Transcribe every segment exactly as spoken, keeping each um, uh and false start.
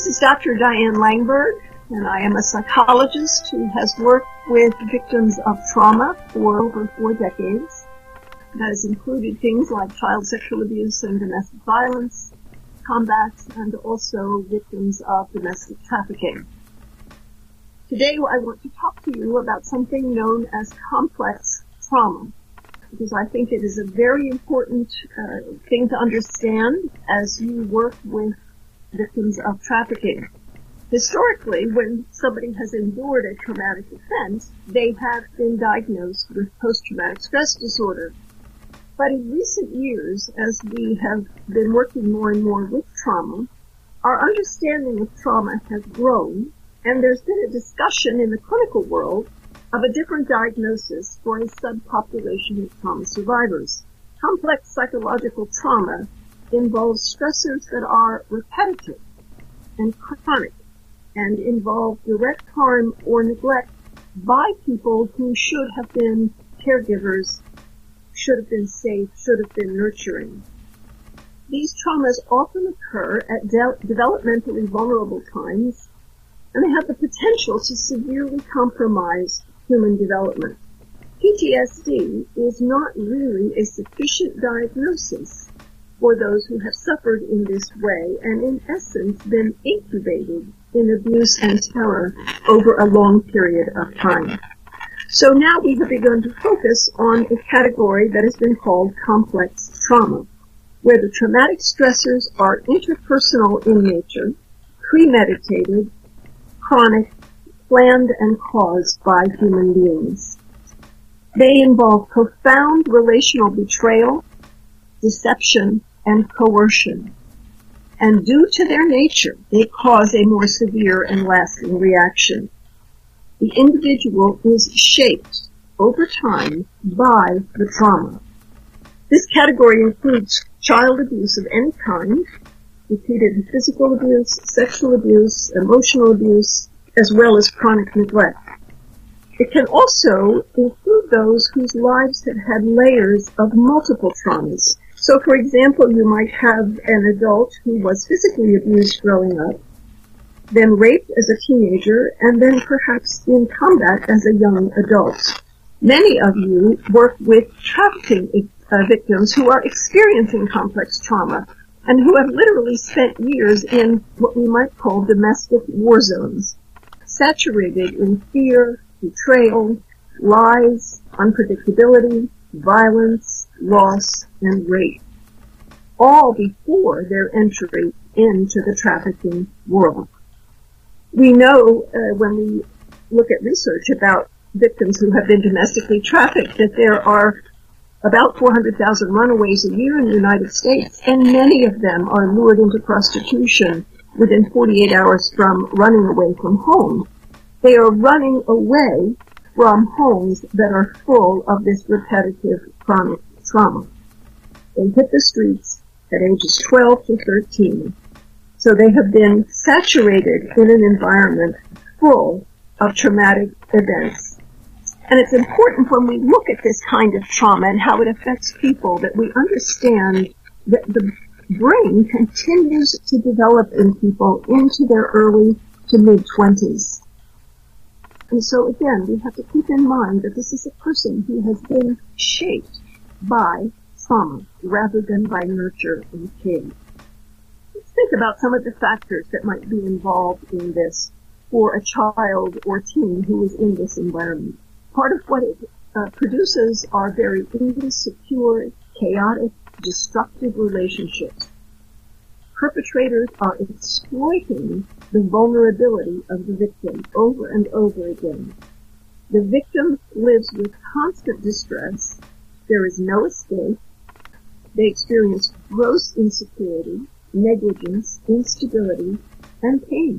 is Doctor Diane Langberg, and I am a psychologist who has worked with victims of trauma for over four decades. That has included things like child sexual abuse and domestic violence, combat, and also victims of domestic trafficking. Today I want to talk to you about something known as complex trauma, because I think it is a very important uh, thing to understand as you work with victims of trafficking. Historically, when somebody has endured a traumatic event, they have been diagnosed with post-traumatic stress disorder. But in recent years, as we have been working more and more with trauma, our understanding of trauma has grown, and there's been a discussion in the clinical world of a different diagnosis for a subpopulation of trauma survivors. Complex psychological trauma involves stressors that are repetitive and chronic and involve direct harm or neglect by people who should have been caregivers, should have been safe, should have been nurturing. These traumas often occur at de- developmentally vulnerable times, and they have the potential to severely compromise human development. P T S D is not really a sufficient diagnosis for those who have suffered in this way and in essence been incubated in abuse and terror over a long period of time. So now we have begun to focus on a category that has been called complex trauma, where the traumatic stressors are interpersonal in nature, premeditated, chronic, planned, and caused by human beings. They involve profound relational betrayal, deception, and coercion. And due to their nature, they cause a more severe and lasting reaction. The individual is shaped over time by the trauma. This category includes child abuse of any kind, repeated physical abuse, sexual abuse, emotional abuse, as well as chronic neglect. It can also include those whose lives have had layers of multiple traumas. So, for example, you might have an adult who was physically abused growing up, then raped as a teenager, and then perhaps in combat as a young adult. Many of you work with trafficking uh, victims who are experiencing complex trauma and who have literally spent years in what we might call domestic war zones, saturated in fear, betrayal, lies, unpredictability, violence, loss, and rape, all before their entry into the trafficking world. We know uh, when we look at research about victims who have been domestically trafficked that there are about four hundred thousand runaways a year in the United States, and many of them are lured into prostitution within forty-eight hours from running away from home. They are running away from homes that are full of this repetitive chronic trauma. They hit the streets at ages twelve to thirteen. So they have been saturated in an environment full of traumatic events. And it's important when we look at this kind of trauma and how it affects people that we understand that the brain continues to develop in people into their early to mid-twenties. And so again, we have to keep in mind that this is a person who has been shaped by trauma rather than by nurture and care. Let's think about some of the factors that might be involved in this for a child or teen who is in this environment. Part of what it uh, produces are very insecure, chaotic, destructive relationships. Perpetrators are exploiting the vulnerability of the victim over and over again. The victim lives with constant distress. There is no escape. They experience gross insecurity, negligence, instability, and pain.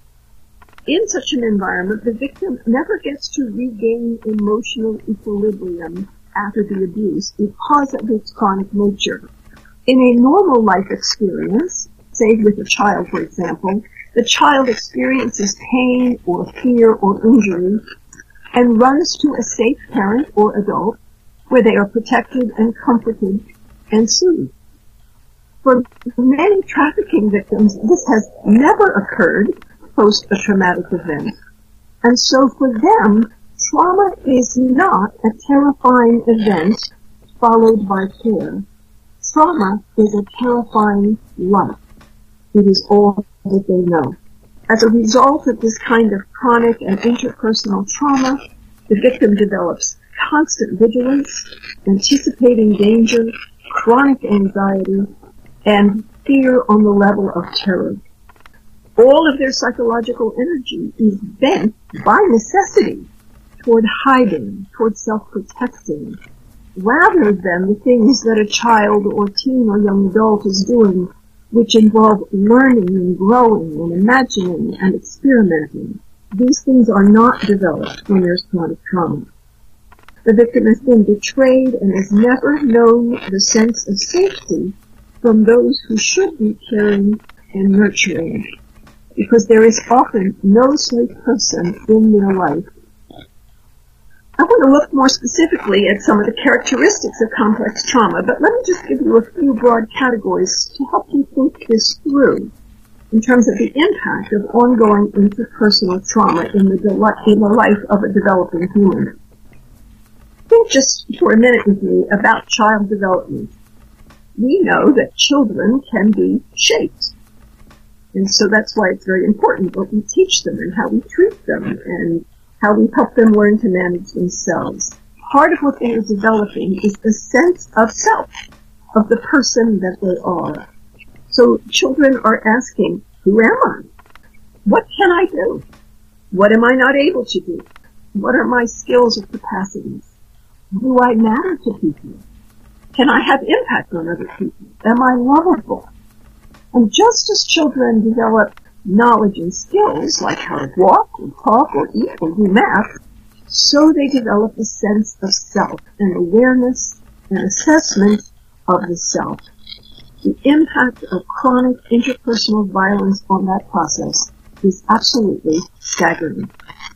In such an environment, the victim never gets to regain emotional equilibrium after the abuse because of its chronic nature. In a normal life experience, say with a child, for example, the child experiences pain or fear or injury and runs to a safe parent or adult where they are protected and comforted and soothed. For many trafficking victims, this has never occurred post a traumatic event. And so for them, trauma is not a terrifying event followed by care. Trauma is a terrifying life. It is all that they know. As a result of this kind of chronic and interpersonal trauma, the victim develops constant vigilance, anticipating danger, chronic anxiety, and fear on the level of terror. All of their psychological energy is bent by necessity toward hiding, toward self-protecting, rather than the things that a child or teen or young adult is doing, which involve learning and growing and imagining and experimenting. These things are not developed when there's chronic trauma. The victim has been betrayed and has never known the sense of safety from those who should be caring and nurturing, because there is often no safe person in their life. I want to look more specifically at some of the characteristics of complex trauma, but let me just give you a few broad categories to help you think this through in terms of the impact of ongoing interpersonal trauma in the, de- in the life of a developing human. Think just for a minute with me about child development. We know that children can be shaped. And so that's why it's very important what we teach them and how we treat them and how we help them learn to manage themselves. Part of what they are developing is the sense of self, of the person that they are. So children are asking, who am I? What can I do? What am I not able to do? What are my skills or capacities? Do I matter to people? Can I have impact on other people? Am I lovable? And just as children develop knowledge and skills, like how to walk, or talk, or eat, or do math, so they develop a sense of self, and awareness and assessment of the self. The impact of chronic interpersonal violence on that process is absolutely staggering.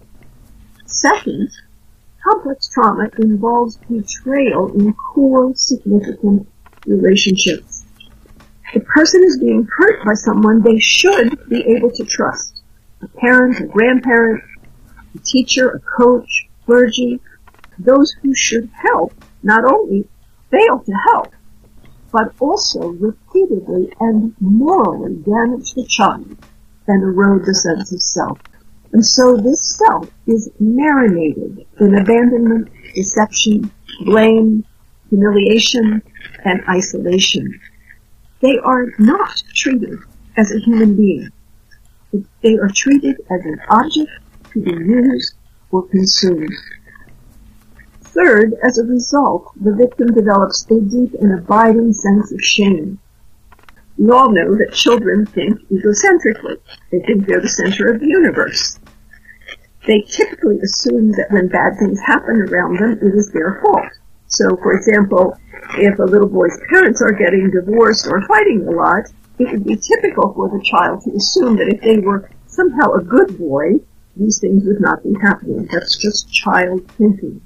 Second, complex trauma involves betrayal in core significant relationships. The person is being hurt by someone they should be able to trust. A parent, a grandparent, a teacher, a coach, clergy. Those who should help not only fail to help, but also repeatedly and morally damage the child and erode the sense of self. And so this self is marinated in abandonment, deception, blame, humiliation, and isolation. They are not treated as a human being. They are treated as an object to be used or consumed. Third, as a result, the victim develops a deep and abiding sense of shame. We all know that children think egocentrically. They think they're the center of the universe. They typically assume that when bad things happen around them, it is their fault. So, for example, if a little boy's parents are getting divorced or fighting a lot, it would be typical for the child to assume that if they were somehow a good boy, these things would not be happening. That's just child thinking.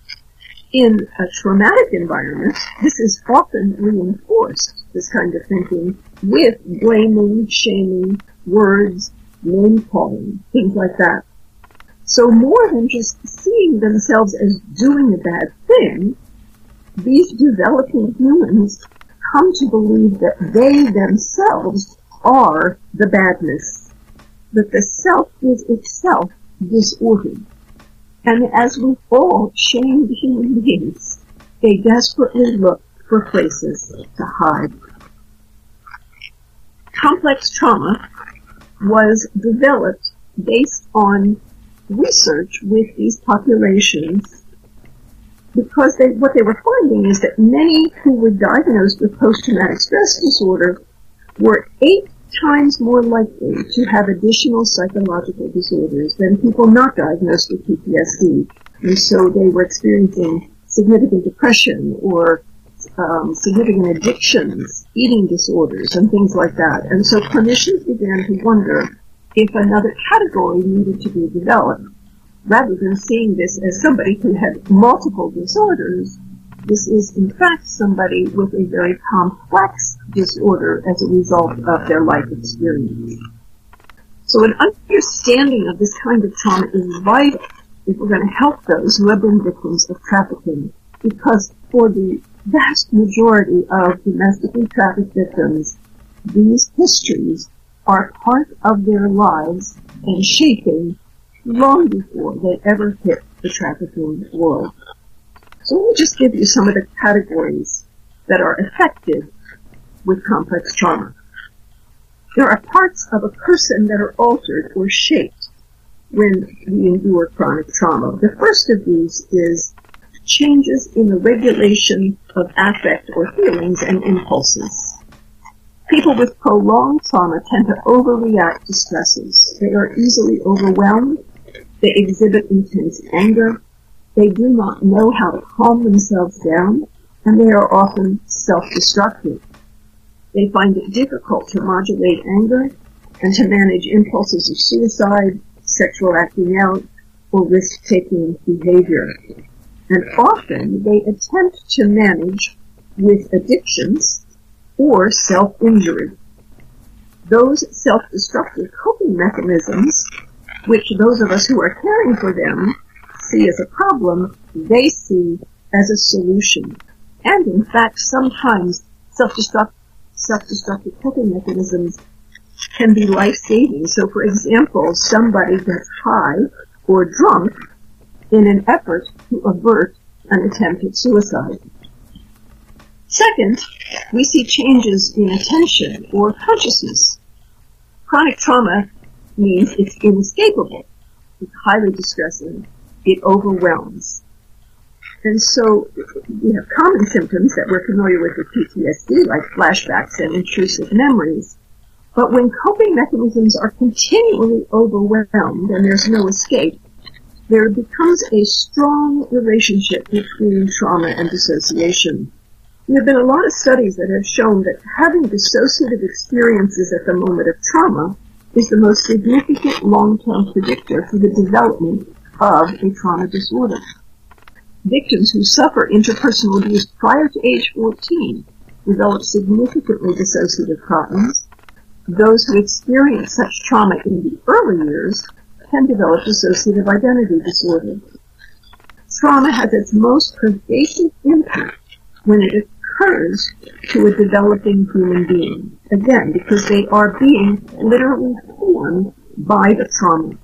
In a traumatic environment, this is often reinforced, this kind of thinking, with blaming, shaming, words, name-calling, things like that. So more than just seeing themselves as doing a bad thing, these developing humans come to believe that they themselves are the badness, that the self is itself disordered. And as with all shamed human beings, they desperately look for places to hide. Complex trauma was developed based on research with these populations because they, what they were finding is that many who were diagnosed with post-traumatic stress disorder were eight times more likely to have additional psychological disorders than people not diagnosed with P T S D. And so they were experiencing significant depression or um, significant addictions, eating disorders, and things like that. And so clinicians began to wonder if another category needed to be developed. Rather than seeing this as somebody who had multiple disorders, this is in fact somebody with a very complex disorder as a result of their life experience. So an understanding of this kind of trauma is vital if we're going to help those who have been victims of trafficking, because for the vast majority of domestically trafficked victims, these histories are part of their lives and shaping long before they ever hit the trafficking world. So let me just give you some of the categories that are affected with complex trauma. There are parts of a person that are altered or shaped when we endure chronic trauma. The first of these is changes in the regulation of affect or feelings and impulses. People with prolonged trauma tend to overreact to stresses. They are easily overwhelmed. They exhibit intense anger. They do not know how to calm themselves down, and they are often self-destructive. They find it difficult to modulate anger and to manage impulses of suicide, sexual acting out, or risk-taking behavior. And often they attempt to manage with addictions or self-injury. Those self-destructive coping mechanisms, which those of us who are caring for them see as a problem, they see as a solution. And in fact, sometimes self-destructive self-destructive coping mechanisms can be life-saving. So, for example, somebody gets high or drunk in an effort to avert an attempted suicide. Second, we see changes in attention or consciousness. Chronic trauma means it's inescapable. It's highly distressing. It overwhelms. And so we have common symptoms that we're familiar with with P T S D, like flashbacks and intrusive memories. But when coping mechanisms are continually overwhelmed and there's no escape, there becomes a strong relationship between trauma and dissociation. There have been a lot of studies that have shown that having dissociative experiences at the moment of trauma is the most significant long-term predictor for the development of a trauma disorder. Victims who suffer interpersonal abuse prior to age fourteen develop significantly dissociative problems. Those who experience such trauma in the early years can develop dissociative identity disorder. Trauma has its most pervasive impact when it occurs to a developing human being. Again, because they are being literally formed by the trauma.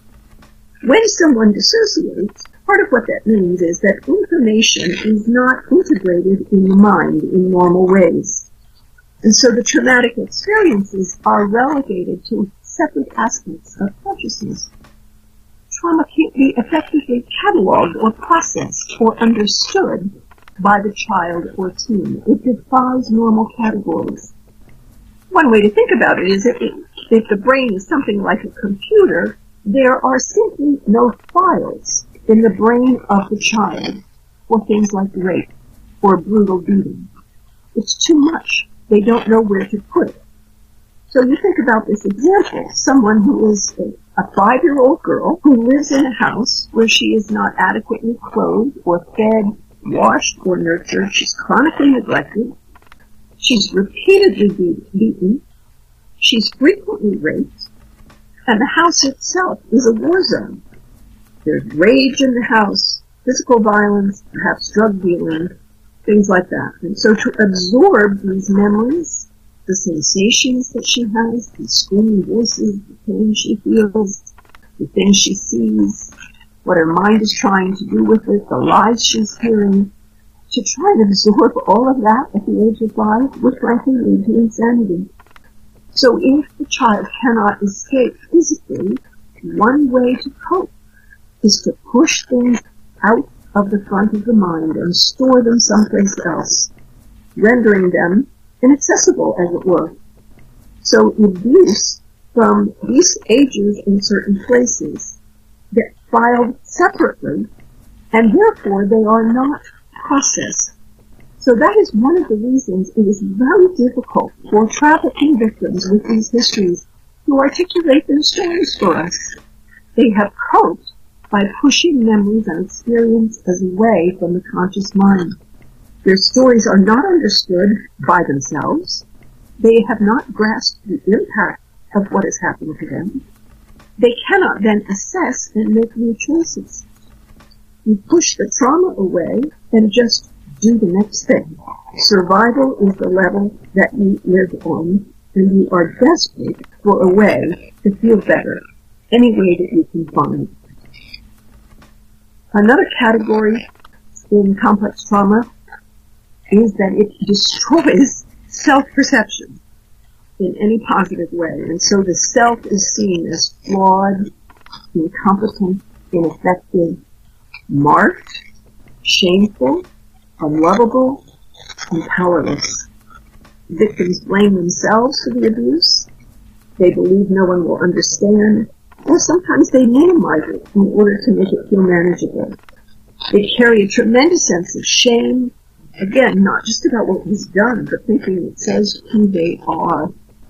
When someone dissociates, part of what that means is that information is not integrated in the mind in normal ways. And so the traumatic experiences are relegated to separate aspects of consciousness. Trauma can't be effectively cataloged or processed or understood by the child or teen. It defies normal categories. One way to think about it is that if the brain is something like a computer, there are simply no files in the brain of the child for things like rape or brutal beating. It's too much. They don't know where to put it. So you think about this example, someone who is a, a five-year-old girl who lives in a house where she is not adequately clothed or fed, washed, or nurtured. She's chronically neglected. She's repeatedly be- beaten. She's frequently raped. And the house itself is a war zone. There's rage in the house, physical violence, perhaps drug dealing, things like that. And so to absorb these memories, the sensations that she has, the screaming voices, the pain she feels, the things she sees, what her mind is trying to do with it, the lies she's hearing, to try and absorb all of that at the age of five would frankly lead to insanity. So if the child cannot escape physically, one way to cope is to push things out of the front of the mind and store them someplace else, rendering them inaccessible, as it were. So abuse from these ages in certain places get filed separately, and therefore they are not processed. So that is one of the reasons it is very difficult for trafficking victims with these histories to articulate their stories for us. They have coped by pushing memories and experiences away from the conscious mind. Their stories are not understood by themselves. They have not grasped the impact of what has happened to them. They cannot then assess and make new choices. You push the trauma away and just do the next thing. Survival is the level that you live on, and you are desperate for a way to feel better, any way that you can find. Another category in complex trauma is that it destroys self-perception in any positive way. And so the self is seen as flawed, incompetent, ineffective, marked, shameful, unlovable, and powerless. Victims blame themselves for the abuse. They believe no one will understand, or sometimes they minimize it in order to make it feel manageable. They carry a tremendous sense of shame, again, not just about what was done, but thinking it says who they are.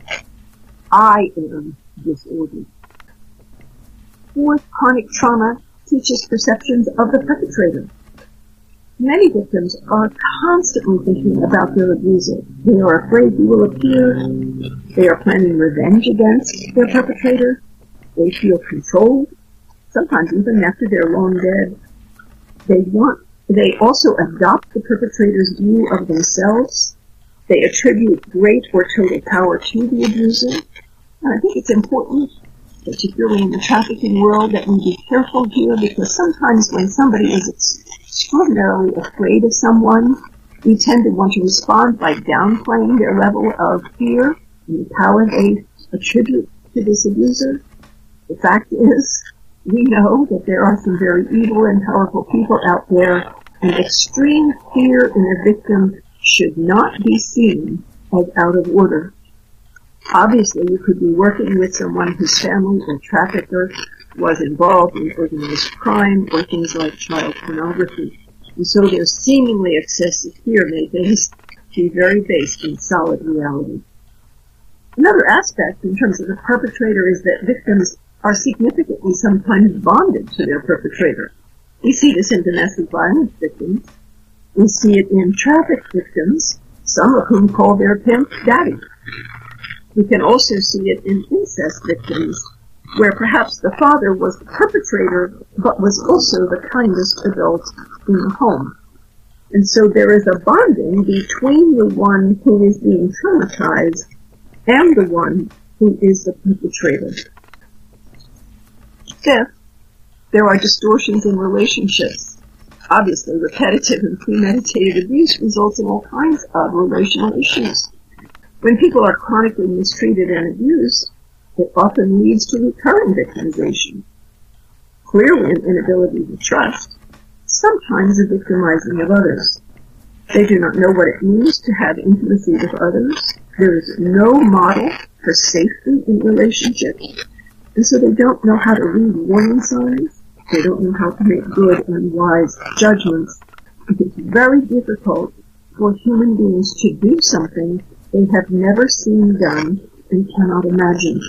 I am disordered. Fourth, chronic trauma teaches perceptions of the perpetrator. Many victims are constantly thinking about their abuser. They are afraid he will appear. They are planning revenge against their perpetrator. They feel controlled, sometimes even after they're long dead. They want, they also adopt the perpetrator's view of themselves. They attribute great or total power to the abuser. And I think it's important, particularly in the trafficking world, that we be careful here, because sometimes when somebody is extraordinarily afraid of someone, we tend to want to respond by downplaying their level of fear and the power they attribute to this abuser. The fact is, we know that there are some very evil and powerful people out there, and extreme fear in a victim should not be seen as out of order. Obviously, you could be working with someone whose family or trafficker was involved in organized crime or things like child pornography. And so their seemingly excessive fear may be very based in solid reality. Another aspect in terms of the perpetrator is that victims are significantly sometimes bonded to their perpetrator. We see this in domestic violence victims. We see it in traffic victims, some of whom call their pimp daddy. We can also see it in incest victims, where perhaps the father was the perpetrator, but was also the kindest adult in the home. And so there is a bonding between the one who is being traumatized and the one who is the perpetrator. Fifth, there are distortions in relationships. Obviously, repetitive and premeditated abuse results in all kinds of relational issues. When people are chronically mistreated and abused, it often leads to recurring victimization. Clearly an inability to trust, sometimes a victimizing of others. They do not know what it means to have intimacy with others. There is no model for safety in relationships, and so they don't know how to read warning signs. They don't know how to make good and wise judgments. It's very difficult for human beings to do something they have never seen done and cannot imagine.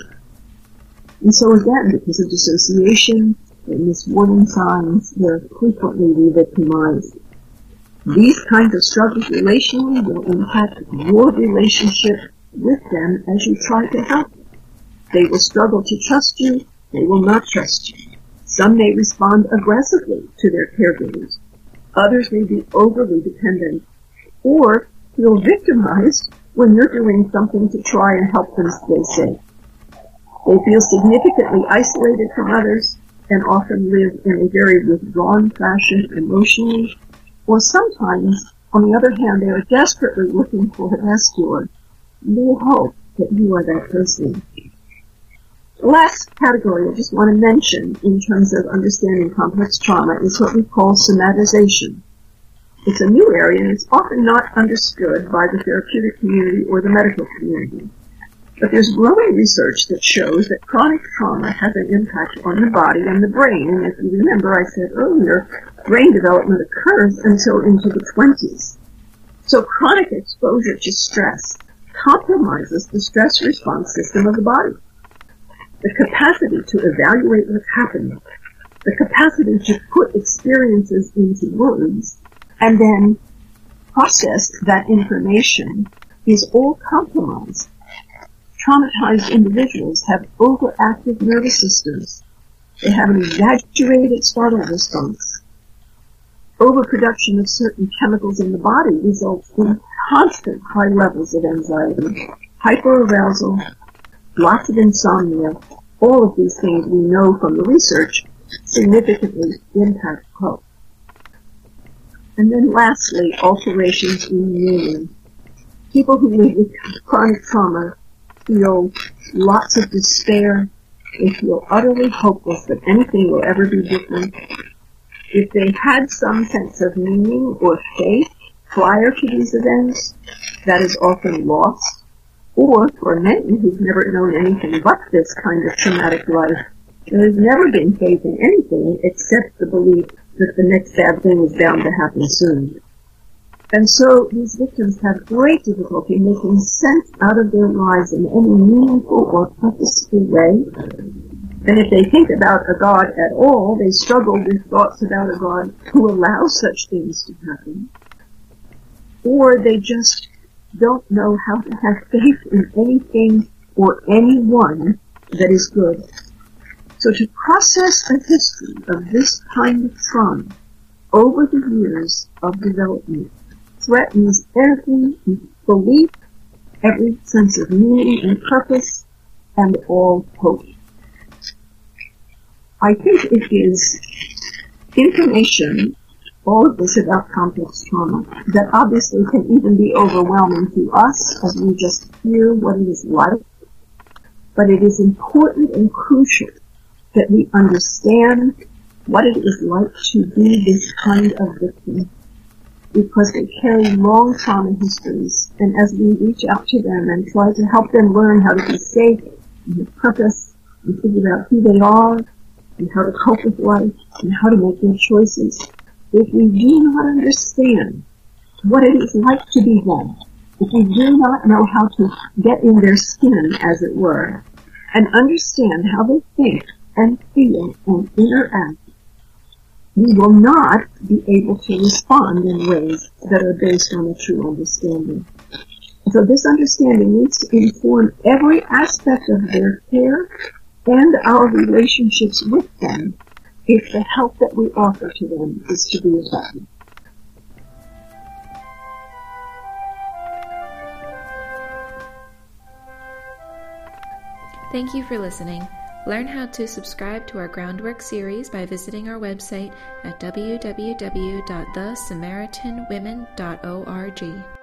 And so again, because of dissociation and miss warning signs, they're frequently re-victimized. These kinds of struggles relationally will impact your relationship with them as you try to help them. They will struggle to trust you. They will not trust you. Some may respond aggressively to their caregivers. Others may be overly dependent or feel victimized when you're doing something to try and help them stay safe. They feel significantly isolated from others and often live in a very withdrawn fashion emotionally, or sometimes, on the other hand, they are desperately looking for a rescuer. They hope that you are that person. The last category I just want to mention in terms of understanding complex trauma is what we call somatization. It's a new area, and it's often not understood by the therapeutic community or the medical community. But there's growing research that shows that chronic trauma has an impact on the body and the brain. And if you remember, I said earlier, brain development occurs until into the twenties. So chronic exposure to stress compromises the stress response system of the body. The capacity to evaluate what's happening, the capacity to put experiences into words, and then process that information is all compromised traumatized individuals have overactive nervous systems. They have an exaggerated startle response. Overproduction of certain chemicals in the body results in constant high levels of anxiety, hyperarousal, lots of insomnia. All of these things we know from the research significantly impact health. And then lastly, alterations in meaning. People who live with chronic trauma feel lots of despair. They feel utterly hopeless that anything will ever be different. If they had some sense of meaning or faith prior to these events, that is often lost. Or for men who've never known anything but this kind of traumatic life, there has never been faith in anything except the belief that the next bad thing is bound to happen soon. And so these victims have great difficulty making sense out of their lives in any meaningful or purposeful way. And if they think about a God at all, they struggle with thoughts about a God who allows such things to happen. Or they just don't know how to have faith in anything or anyone that is good. So to process a history of this kind of trauma over the years of development threatens every belief, every sense of meaning and purpose, and all hope. I think it is information, all of this about complex trauma, that obviously can even be overwhelming to us as we just hear what it is like. But it is important and crucial that we understand what it is like to be this kind of victim, because they carry long trauma histories, and as we reach out to them and try to help them learn how to be safe and have purpose and figure out who they are and how to cope with life and how to make their choices, if we do not understand what it is like to be them, if we do not know how to get in their skin, as it were, and understand how they think and feel and interact, we will not be able to respond in ways that are based on a true understanding. So this understanding needs to inform every aspect of their care and our relationships with them if the help that we offer to them is to be effective. Thank you for listening. Learn how to subscribe to our Groundwork series by visiting our website at w w w dot the samaritan women dot org.